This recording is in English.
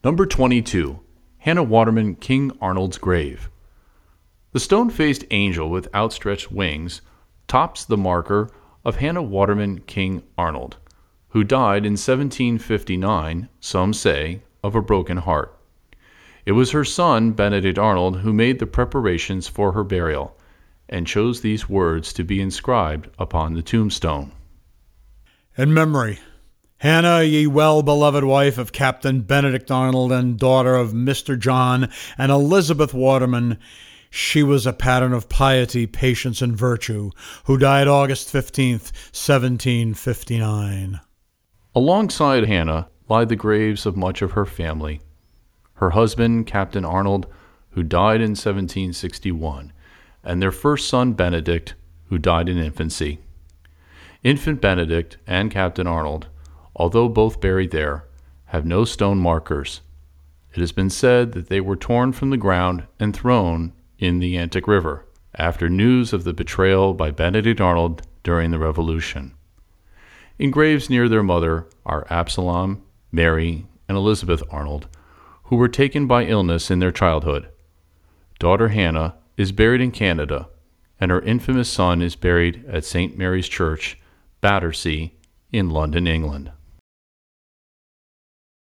Number 22. Hannah Waterman King Arnold's grave. The stone-faced angel with outstretched wings tops the marker of Hannah Waterman King Arnold, who died in 1759, some say, of a broken heart. It was her son, Benedict Arnold, who made the preparations for her burial and chose these words to be inscribed upon the tombstone. In memory, Hannah, ye well-beloved wife of Captain Benedict Arnold and daughter of Mr. John and Elizabeth Waterman, she was a pattern of piety, patience, and virtue, who died August 15th, 1759. Alongside Hannah lie the graves of much of her family. Her husband, Captain Arnold, who died in 1761, and their first son, Benedict, who died in infancy. Infant Benedict and Captain Arnold, although both buried there, have no stone markers. It has been said that they were torn from the ground and thrown in the Antic River after news of the betrayal by Benedict Arnold during the Revolution. In graves near their mother are Absalom, Mary, and Elizabeth Arnold, who were taken by illness in their childhood. Daughter Hannah is buried in Canada, and her infamous son is buried at St. Mary's Church, Battersea, in London, England.